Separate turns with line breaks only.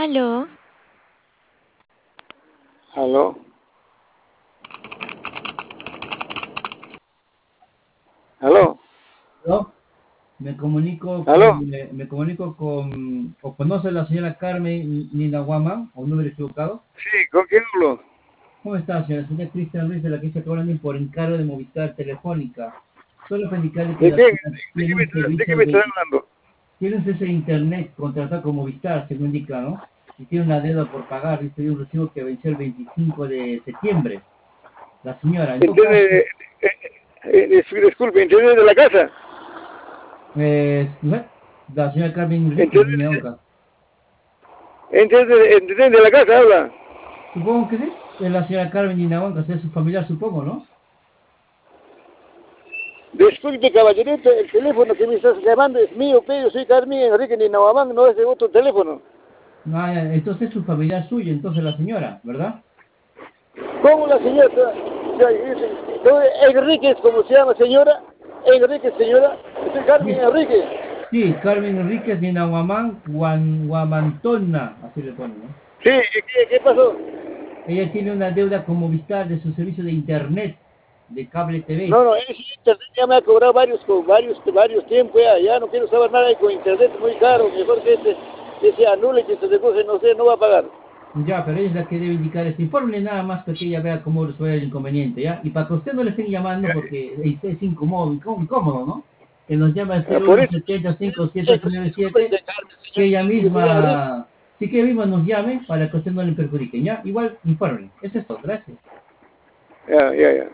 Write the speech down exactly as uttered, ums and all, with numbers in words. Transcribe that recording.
Aló.
¿Aló? ¿Aló?
¿No? Me comunico
¿Aló?
con, me, me comunico con, o conoce a la señora Carmen Nina Guama, o un número equivocado.
Sí, ¿con quién hablo?
¿Cómo está, señora? Señora Cristian Ruiz de la que se cobran por encargo de Movistar Telefónica. Solo para indicarle que
¿De
la
qué,
señora
de qué
tiene
me,
un
está- de qué
servicio
me estás
de,
hablando?
tiene un servicio de internet contratado con Movistar, según indica, ¿no? Y tiene una deuda por pagar, dice un recibo que venció el veinticinco de septiembre. La señora, en todo caso,
¿Entiende? Eh, eh, dis- disculpe, ¿entiende de la casa?
eh, ¿no? La señora Carmen Enríquez,
¿Entiende,
Nina Onca.
entiende, entiende de la casa habla?
Supongo que sí. Es la señora Carmen Dinahuanca, es su familiar, supongo, ¿no?
Disculpe, caballerito, el teléfono que me estás llamando es mío, pero yo soy Carmen Enrique Ninawamán, no es de otro teléfono.
Ah, ya, entonces es su familiar suyo, entonces la señora, ¿verdad?
¿Cómo la señora? Ya, dice, no, Enríquez, ¿cómo se llama, señora? Enríquez, señora. Soy Carmen
Sí,
Enríquez.
sí, Carmen Enríquez Dinahuamán Guan, Guamantona, así le ponen, ¿no?
Sí, ¿qué, qué pasó?
Ella tiene una deuda con Movistar de su servicio de internet, de cable T V.
No, no, ese internet ya me ha cobrado varios, con varios, varios tiempos ya, ya no quiero saber nada con internet muy caro, mejor que ese, que se anule, que se recoge, no sé, no va a pagar.
Ya, pero ella es la que debe indicar este informe, nada más para que ella vea cómo resuelve el inconveniente, ¿ya? Y para que usted no le estén llamando porque es, es incómodo, incómodo, ¿no? Que nos llama al
Ah,
cero
por
uno
eso,
setenta cinco siete ocho nueve
disculpe,
siete,
dejarme,
que
señor,
ella
que soy Enrique.
misma, sí que ella misma nos llame para que usted no le perjudique, ¿ya? Igual, informe. Eso es todo, gracias.
Ya, ya, ya.